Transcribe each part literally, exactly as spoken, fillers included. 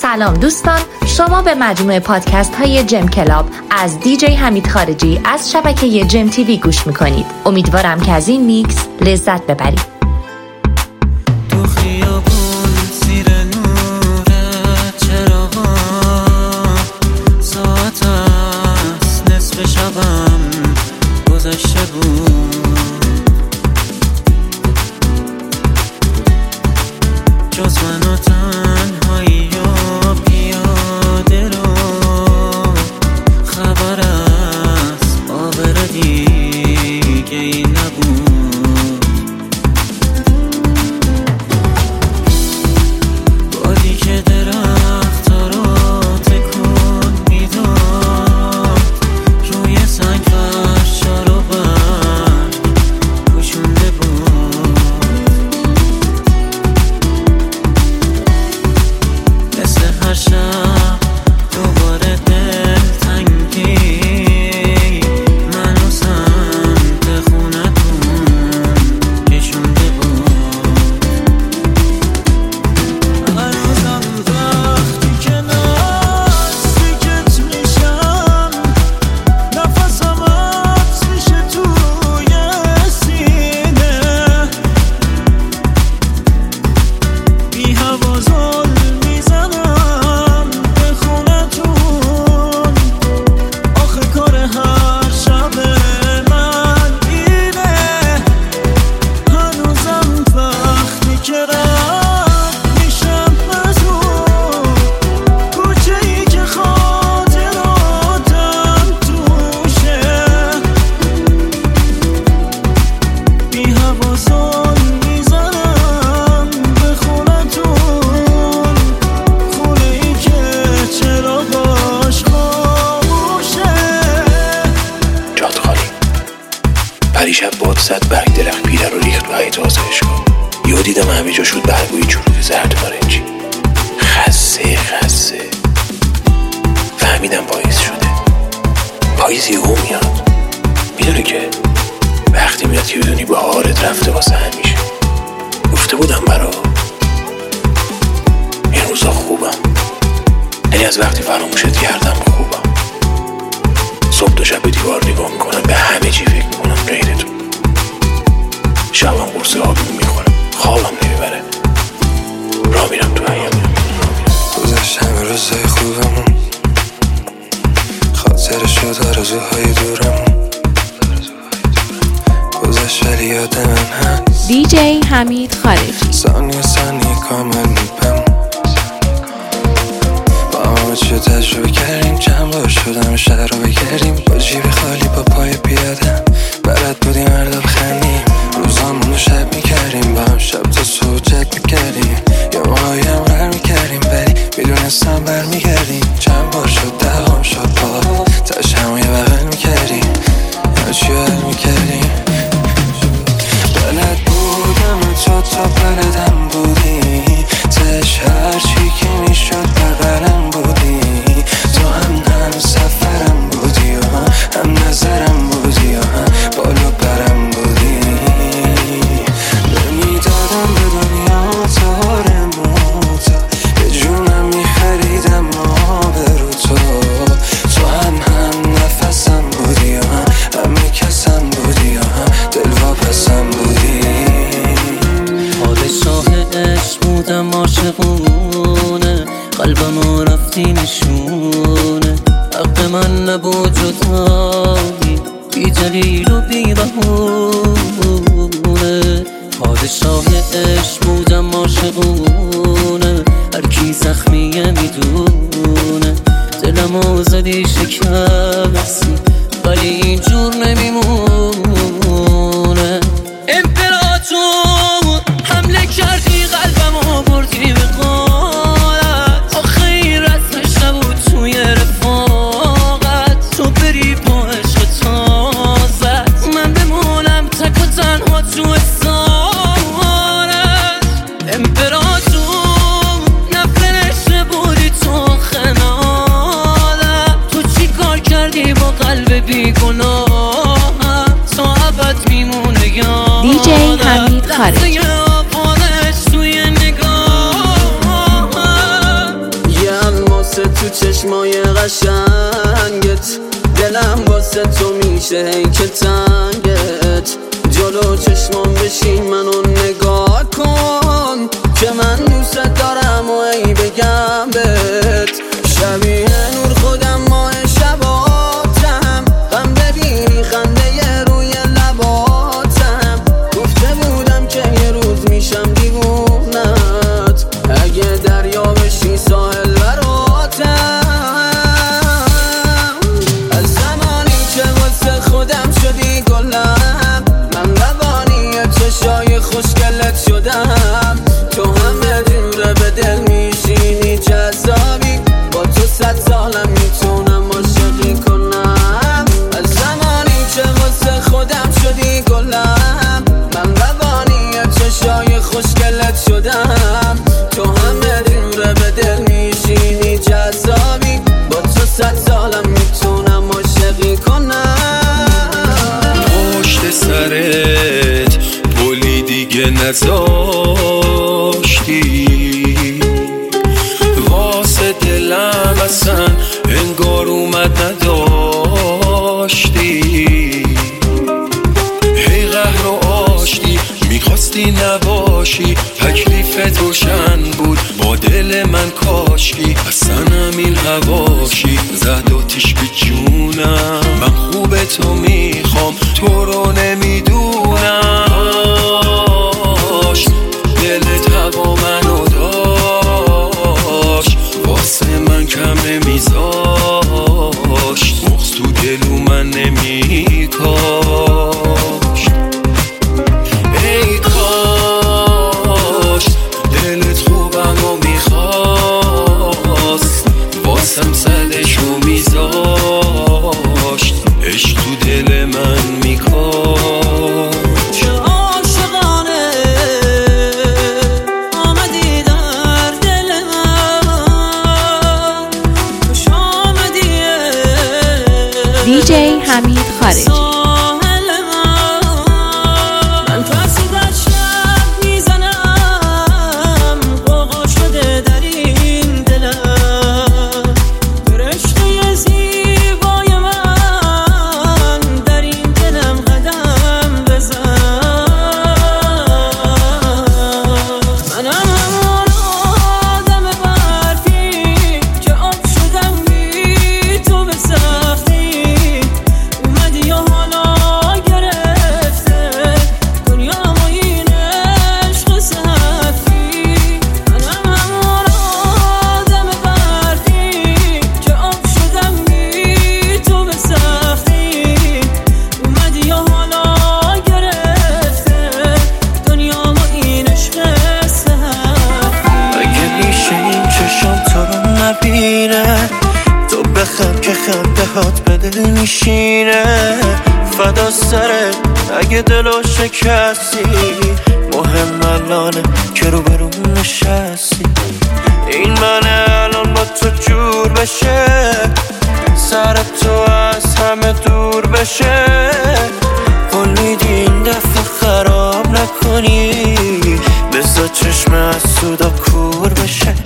سلام دوستان، شما به مجموعه پادکست های جم کلاب از دیجی حمید خارجی از شبکه جم تیوی گوش میکنید. امیدوارم که از این میکس لذت ببرید. پریشب باد صد برگ درخت پیره رو ریخت و حیط آسایشگاه. یهو دیدم همه جا شد برگوی جلوی زرد نارنجی. خسه خسه فهمیدم پاییز شده. پاییز یهو میاد، میدونی که وقتی میاد که بدونی بهارت رفته واسه همیشه. گفته بودم برا این روزا خوبم، یعنی از وقتی فراموشت کردم خوبم. صبح تا شب به دیوار نگاه میکنم، به همه چی فکر میکنم غیر تو. شبم قرص آبی میخورم، خوابم نمیبره، راه میرم تو حیاط. گذشت همه روزای خوبمون، خاطر شد آرزوهای دورمون. گذشت ولی یاد من هست دیجی حمید خارجی. ثانیه ثانیه کامل میپم با همه چی تجربه کردیم. چند بار شدم شهر رو بگردیم، با جیب خالی با پای پیاده برد بودیم هر بخندیم. روزامون رو شب میکردیم، با هم شب تا صبح جد میکردیم. یا ماهایی هم غر میکردیم ولی میدونستم بر میگردیم. چند بار شد دهام شد با تاش همو یه بغل میکردیم، یا چی حل میکردیم. بلد بودم تو تا بلدم بودی، تش هرچی که میشد بغلم بودی. تو هم هم سفرم بودی و هم نظرم بودی و هم بالو برم بودی. نمیدادم به دنیا تار موتا، به جونم میخریدم آبرو تو. تو هم هم نفسم بودی و هم همه کسم بودی و هم دلواپسم بودی. پادشاه عشق بودم عاشقونه، قلبم رفتی نشونه. حق من نبود جدایی، بی دلیل و بی بهونه. پادشاه عشق بودم عاشقونه، هر کی زخمیه میدونه. دلمو زدی شکستی ولی اینجور نمیمونه. امپراتور حمله کردی قلبمو بردی به قالت. آخه این رسمش نبود توی رفاقت، تو بری با عشق تازت، من بمونم تک و تنها تو اسارت. امپراتور نفرشته بودی تو خنالت. تو چی کار کردی با قلب بیگناهم، تا ابد میمونه یادم. دیجی حمید خارجی. توی نگاه چشمای قشنگت، دلم واسه تو میشه هی که تنگت. جلو چشمام بشین منو نگاه کن که من دوست دارم و ای بگم بهت. شبیه نور خودم ماه شباتم، غم ببینی خنده روی لباتم. گفته بودم که یه روز میشم دیوونت، اگه دریا بشی ساحل براتم. از زمانی که واسه خودم شدی گلم، من روانی چشای خوشگلت شدم. تو همه جوره به دل میشینی جذابی، با تو صد سالم میتونم عاشقی کنم. از زمانی که واسه خودم شدی گلم، من روانی چشای خوشگلت شدم. تو همه جوره به دل میشینی جذابی، با تو صد سالم میتونم عاشقی کنم. پشت سرت پلی دیگه نذاشتی، واسه دلم اصلا انگار اومد نداشتی. هی قهر و آشتی میخواستی نباشی، تکلیفت روشن بود با دل من کاشکی. اصلا همین هواشی زد آتیش به جونم، من خوب تو میخوام تو رو نمیدونم. دلت هوا منو داشت، واسه من کم نمیذاشت، مغز تو دلو من نمیکاشت. ای کاش دلت خوبم و میخواست، واسم صدشو میذاشت، عشق تو دل من میکاشت. دیجی حمید خارجی. تو بخند که خنده هات به دل میشینه، فدا سرت اگه دلو شکستی. مهم الانه که رو برون نشستی، این منه الان با تو جور بشه، سر تو از همه دور بشه. قول میدی این دفعه خراب نکنی، بذار چشم از سودا کور بشه.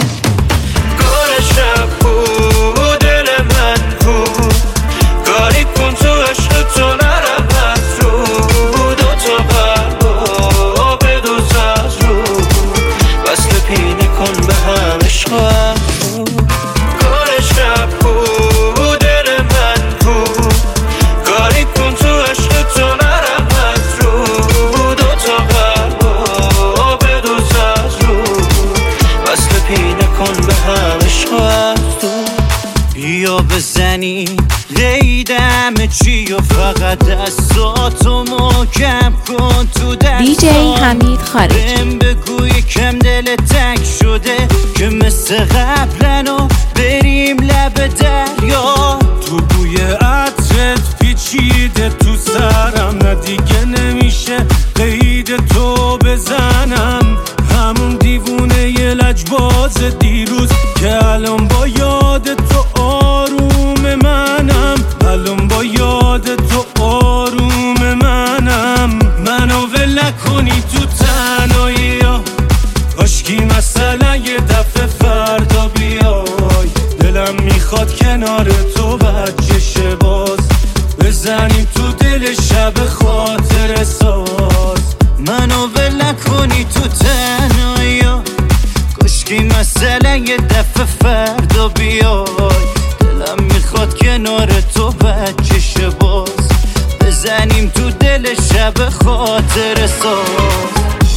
گل شب بود دل من بود، کاری کن تو عشق تو نرم از رو، دوتا قلبا بدوز از رو، وصل پینه کن به هم عشق از رو. گل شب بود دل من بود، کاری کن تو عشق تو نرم از رو، دوتا قلبا بدوز از رو، وصل پینه کن به هم عشق از رو. بیا بزنی لیدم چی و فقط دستاتو محکم کن تو دستات. دیجی حمید خارجی. بهم بگو یکم دل تنگ شده که مثل قبلنو بریم لب دریا. تو بوی عطرت پیچیده تو سرم، نه دیگه نمیشه قید تو بزنم. همون دیوونه ی لجباز دیروز که الان با یاد تو آروم منم، الان با یاد تو آروم منم. منو ول نکنی تو تنهایی ها، کاشکی مثلا یه دفعه فردا بیای. دلم میخواد میخواد کنار تو بچه شه باز، بزنیم تو دل شب خاطر ساز. منو ول نکنی تو تنهایی، کشکی مسئله یه دفعه فردا بیای. دلم میخواد کنار تو بچه شه باز، بزنیم تو دل شب خاطر ساز.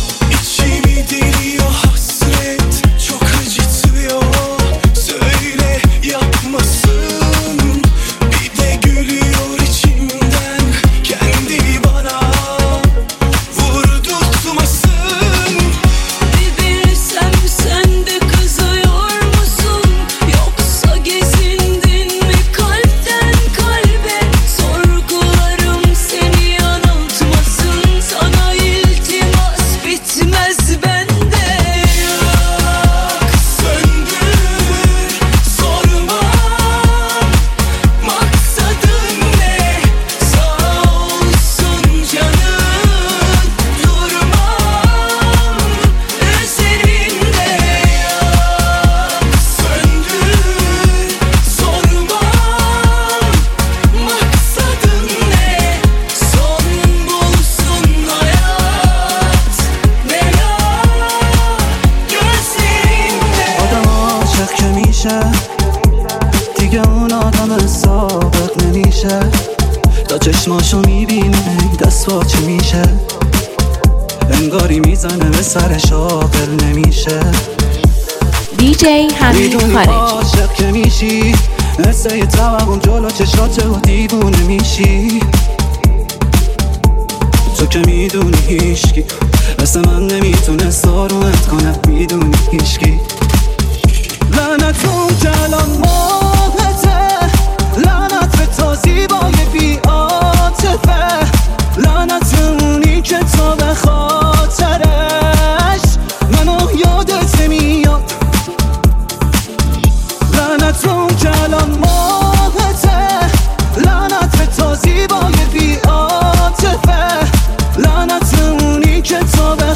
İçimi hasret çok acıtıyor, söyle yapmasın. Bir de gülüyor içimden kendi bana vurdurtmasın. Bir bilsem sen de kızıyor musun, yoksa gezindin mi kalpten kalbe? Sorgularım seni yanıltmasın, sana iltimas bitmez bende. Yak söndür sorma, maksadın ne? Sağ olsun canın, durmam üzerinde. Yak söndür sorma, maksadın ne? Son bulsun hayat, bela gözlerinde. آدم عاشق که میشه دیگه اون آدم سابق نمیشه، تا چشماشو میبینه دست باچه میشه، انگاری میزنه به سرش عاقل نمیشه. دیجی حمید میدونی خارجی. عاشق که میشی مثل یه توهم جلو چشاته و دیوونه میشی. تو که میدونی هیشکی مثل من نمیتونه سارومت کنه، میدونی هیشکی. لعنتون که الان ماهته، لعنت به تا زیبای بی عاطفه، لعنت اونی که تا به خاطرش منو یادت نمیاد. لعنتون که الان ماهته، لعنت به تا زیبای بی عاطفه، لعنت اونی که تا به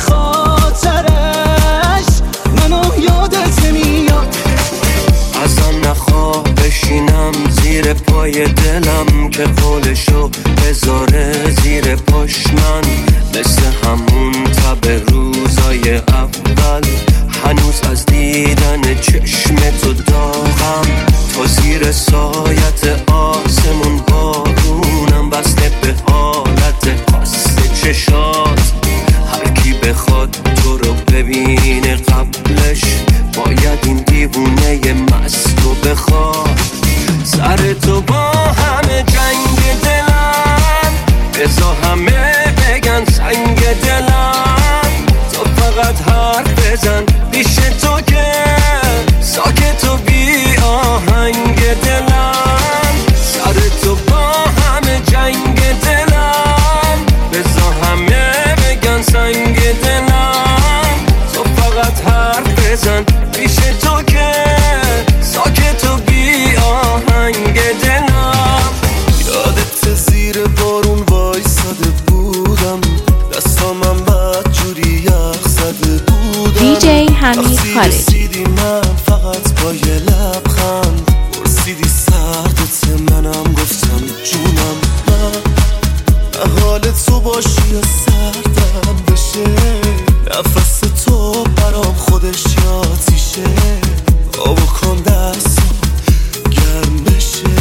خاطرش منو یادت نمیاد. ازم نخواه بشینم زیر پای دلم که قولشو بذاره زیر پاش. من مثل همون تب روزای اول هنوز از دیدن چشم تو داغم. تا زیر سایت آسمون بارونم بسته به حالت خاص چشات. هر کی بخواد تو رو ببینه قبلش باید این دیوونه مستو بخواد. سر تو با همه جنگ دلم، بزا همه بگن سنگ دلم. تو فقط حرف بزن پیش تو که ساکت و بی آهنگ دلم. سر تو با همه جنگ دلم، بزا همه بگن سنگ دلم. تو فقط حرف بزن پیش تو که ساکت و بی آهنگ دلم. یادت زیر بارون وایساده بودم، دستامم بد جوری یخ زده بودم. دیجی حمید خارجی. رسیدی من فقط با یه لبخند پرسیدی سردت، منم گفتم جونم. من حال تو باشی یا سردم بشه، نفس تو برام خودش یاتیشه. آب کن دستم گرم بشه،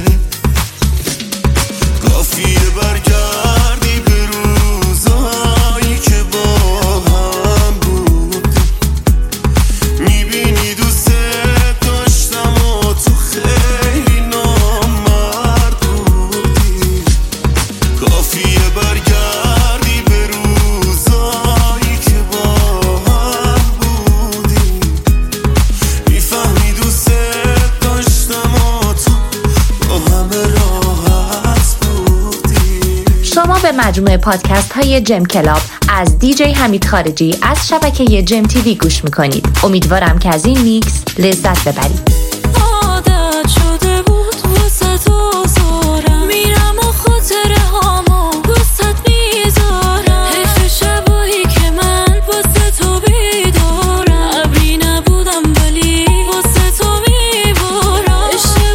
کافیه برگردی به روزایی که با هم بود. میبینی دوست داشتم و تو خیلی نامرد بودی. کافیه برگردی به روزایی که با هم بودی. میفهمی دوست داشتم و تو با همه راحت بودی. شما به مجموعه پادکست های جم کلاب از دیجی حمید خارجی از شبکه جم تیوی گوش میکنید. امیدوارم که از این میکس لذت ببرید. عادت شده بود واسه تو زارم، میرم و خاطره هامو واسه میذارم. حیف شبایی که من واسه تو بیدارم، ابری نبودم ولی واسه تو میبارم. اشتباه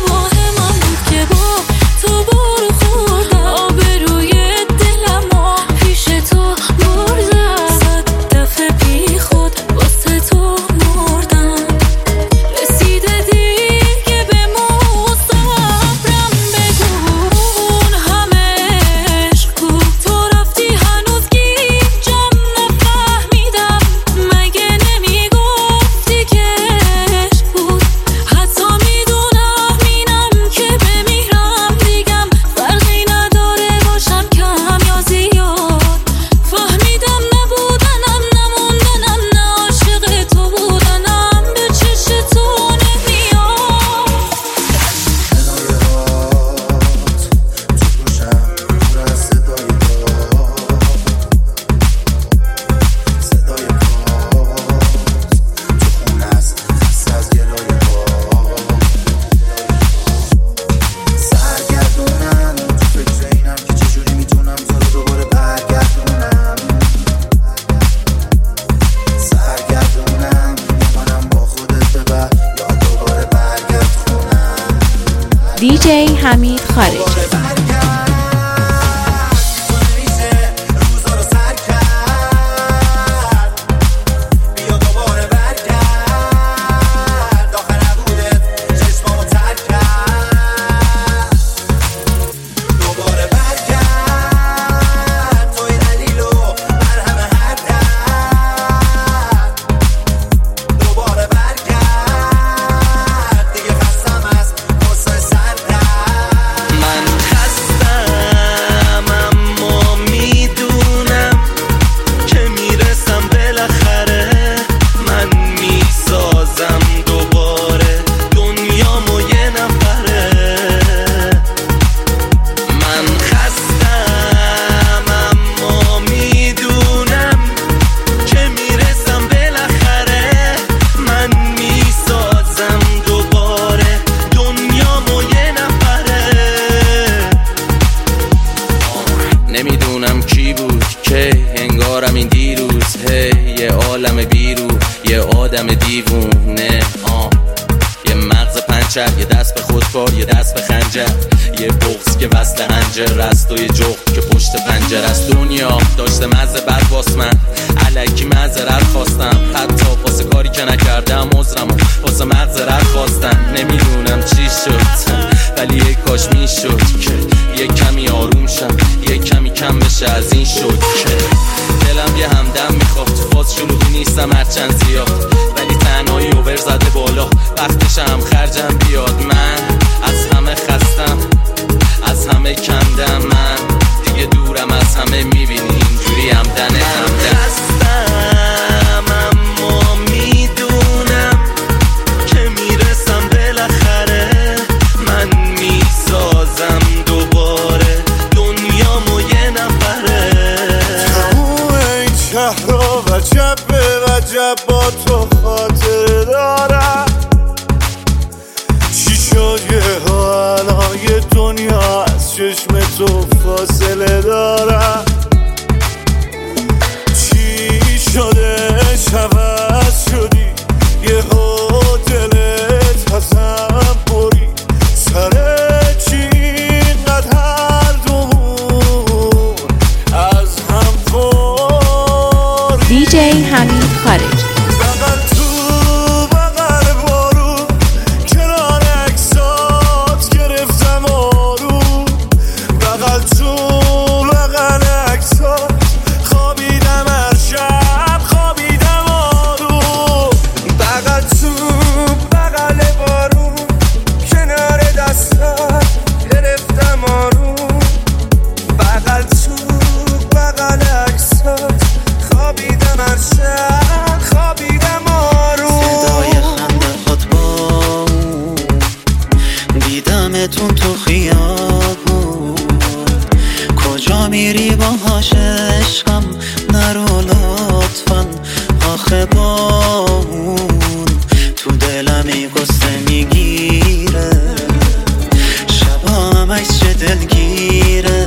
دیجی حمید خارجی. نمیدونم کی بود که انگارم این دیروز هی یه عالم بیرو یه آدم دیوونه آه یه مغز پنچر یه دست به خودکار یه دست به خنجر یه بغض که وصل هنجر است و یه جغد که پشت پنجر است. دنیا داشته مزه بد واس من الکی معذرت خواستم حتی واسه کاری که نکردم عذرم واسه مغزرت خواستم. نمیدونم چی شد ولی یه کاش میشد که یه کمی آروم شم یه کمی کم بشه از این شد که دلم یه همدم میخواد. تو فاز شلوغی نیستم هرچند زیاد ولی تنهایی اوور زده بالا وقتشم خرجم بیاد. من از همه خستم از همه کندم من دیگه دورم از همه میبینی اینجوری همدن همدن خستم اما میدونم که میرسم بالاخره من میسازم دوباره دنیامو یه نفره. تموم این شهر رو وجب به وجب با تو خاطر دارم. چی شد یه الان یه دنیا از چشم تو فاصله دارم. چی شده شوز شدی یه دلت ازم بری سر چی اینقدر هر دومون از هم خوری. دیجی حمید خارجی. بغل تو بغل بارون کنار اکسات گرفتم آروم. بغل تو بغل اکسات خوابیدم هر شب خوابیدم آروم. بغل تو بغل بارون کنار دستات گرفتم آروم. بغل تو بغل اکسات خوابیدم هر شب خوابیدم آروم. صدای خنده خود با دیدمتون تو خیابون کجا میری باهاش عشقم نرو لطفا آخه با اون تو دلم ای قصه میگیره شبا همش چه دلگیره.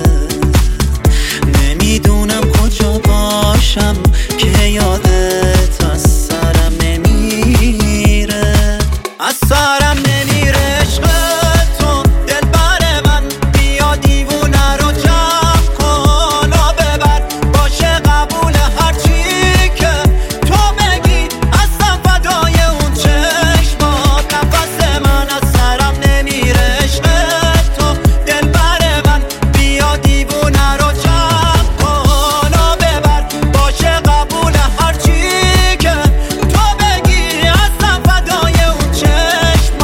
نمیدونم کجا باشم که یادت از سرم نمیره از سرم نمیره عشق تو دل بر من بیا دیوونه رو جمع کن و ببر باشه قبول هرچی که تو بگی اصلا فدای اون چشمات نفس من از سرم نمیره عشق تو دل بر من بیا دیوونه رو جمع کن و ببر باشه قبول هرچی که تو بگی اصلا فدای اون چشمات.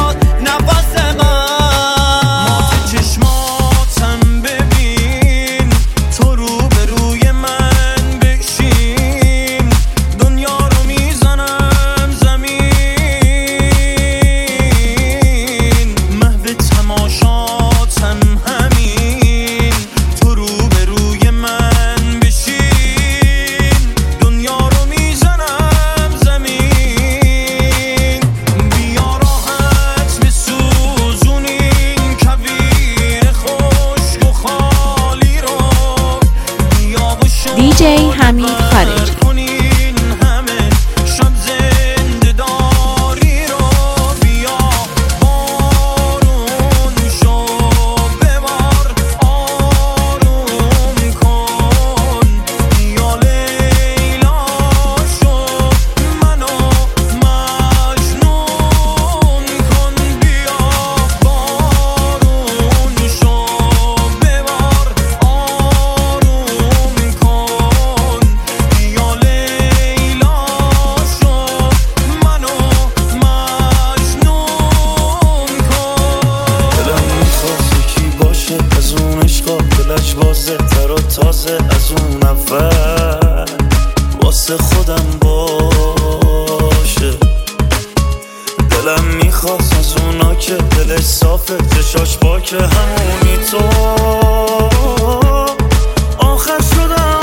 واسه خودم باشه. دلم میخواست از اونا که دلش صافه چشاش پاکه همونی تو آخر شدم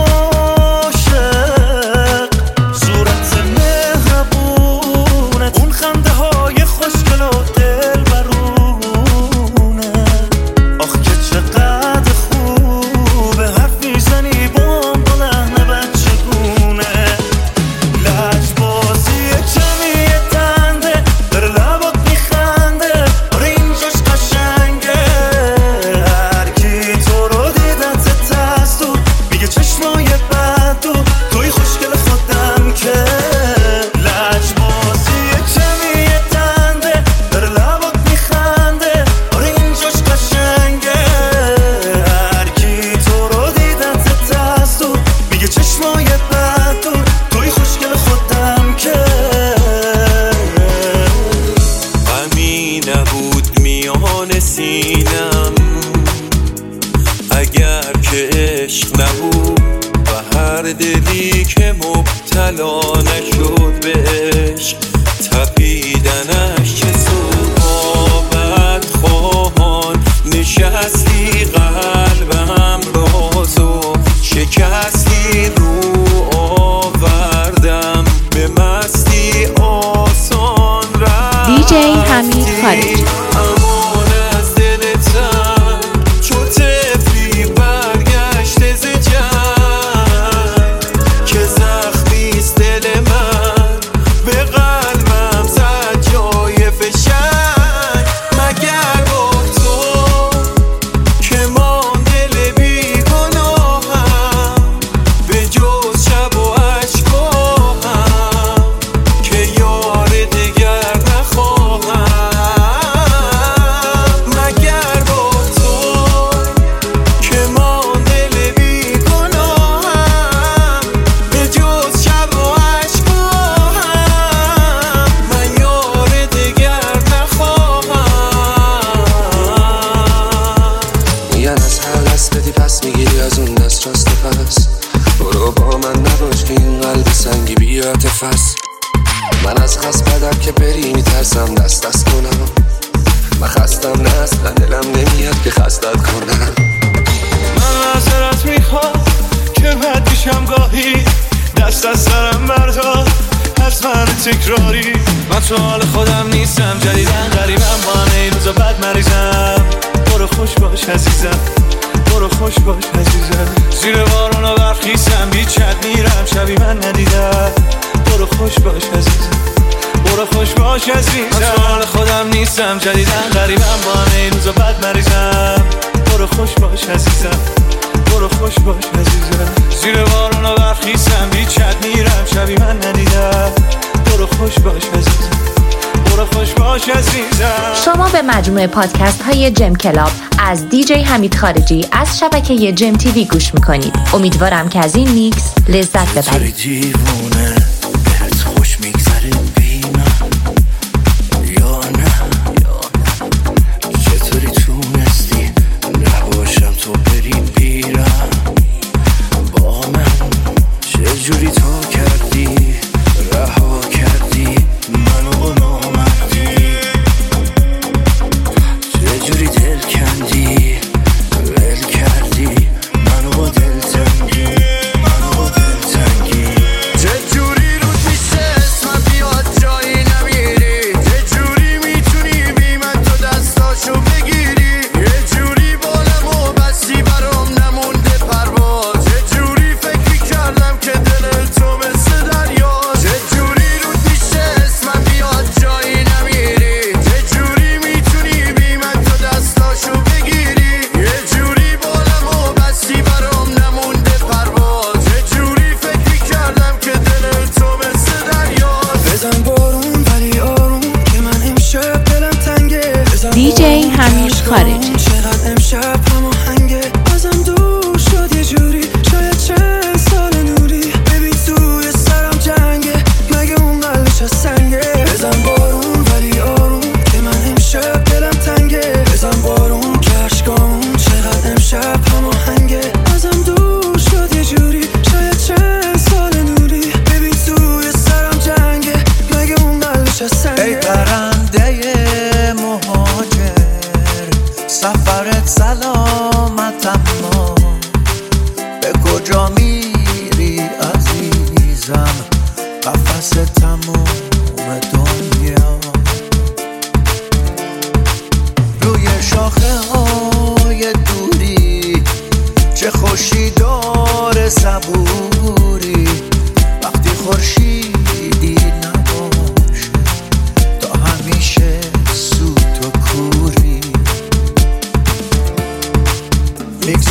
عاشق. صورت مهربونت اون خنده های خوشگل و دل برونه. آخ که چقدر خوبه حرف میزنی بام با لحن بچگونه. لجبازی کمی تنده در لبات میخنده آره اینجاش قشنگه. هرکی تو رو دیدت تست و میگه چشمای بد و توی خوشگل خودم که. لجبازی کمی تنده در لبات میخنده آره اینجاش قشنگه. هرکی تو رو دیدت تست و میگه چشمای بد و توی خوشگل خودم که. غمی نبود میان سینم اگر که عشق نبود و هر دلی که مبتلا نشد به عشق تپیدنش چه صحبت خواهان. نشستی قلبم رازو شکستی رو آوردم به مستی آسان رفت. دیجی حمید خارجی. امان از دلتم چو طفلی برگشته ز جنگ که زخمیست دل من به قلبم زد جای فشنگ. مگر با تو که من دل بیگناهم به جز شب و اشکاهم که یار دگر نخواهم. مگر با تو که من دل بیگناهم به جز شب و اشکاهم من یار دگر نخواهم. میگن از هر دست بدی پس میگیری از اون دست راست پس. برو با من نباش که این قلب سنگی بیاد فس. من از خست بدم که بری میترسم دست دست کنم. من خستم نه اصلا دلم نمیاد که خستت کنم. من معذرت میخوام که بد میشم گاهی دست از سرم بردار از من تکراری. من تو حال خودم نیستم جدیدن غریبم با همه روزا بد مریضم. برو خوش باش عزیزم برو خوش باش عزیزم. زیر بارون و برف خیسم بیچت میرم شبی من ندیدم. برو خوش باش عزیزم برو خوش باش عزیزم. من تو حال خودم نیستم جدیدن غریبم با همه روزا بد مریضم. برو خوش باش عزیزم برو خوش باش عزیزم. زیر بارون و برف خیسم بیچت میرم شبی من ندیدم. برو خوش باش عزیزم برو خوش باش عزیزم. شما به مجموعه پادکست های جم کلاب از دیجی حمید خارجی از شبکه جم تیوی گوش میکنید. امیدوارم که از این میکس لذت ببرید. دیوونه بهت خوش میگذره بی من یا نه چطوری تونستی نباشم تو بری پیرم با من. چجوری تو کردی رها کردی منو با نامردی. چجوری دل کندی ول کردی منو با دلتنگی منو با دلتنگی. چجوری رو میشه اسمم بیاد جایی نمیری. چجوری میتونی بی من تو دستاشو بگیری. یه جوری بالم و بستی برام نمونده پرواز. چجوری فکر میکردم که دل تو مثل دریا. چجوری رو میشه اسمم بیاد جایی نمیری. چجوری میتونی بی من تو دستاشو بگیری. یه جوری بالم و بستی برام نمونده پرواز. چجوری فکر میکردم که دل تو مثل دریا. بزن بارون ولی آروم که من امشب دلم تنگه. دیجی حمید خارجی. چقدر امشب هماهنگه ازم دور شد یه جوری. شاید چند سال نوری ببین توی سرم جنگه مگه اون قلبش از سنگه. بزن بارون ولی آروم که من امشب دلم تنگه. بزن بارون که عشقامون چقدر امشب هماهنگه ازم دور شد یه جوری. شاید چند سال نوری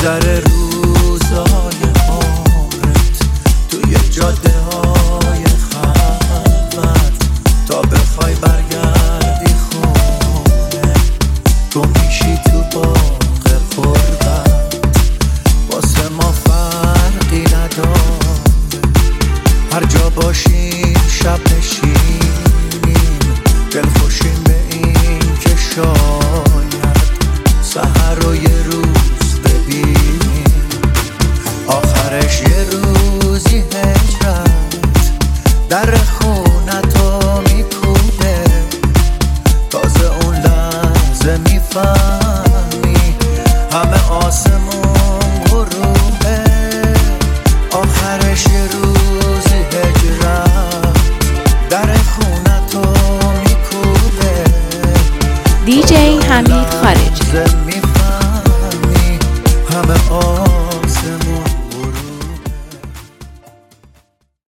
میگذره روزای عمرت توی جاده های خلوت تا بخوای برگردی خونه تو میشی تو باغ قربت واسه ما فرقی نداره هر جا باشیم شب نشینیم دل خوشیم به این که شاید سحر رو یه روز ببینیم آخرش یه روزی هجرت در خونتو میکوبه تازه اون لحظه میفهمی همه آسمون غروبه آخرش یه روزی هجرت در خونتو میکوبه دی جی حمید خارجی میفهمی همه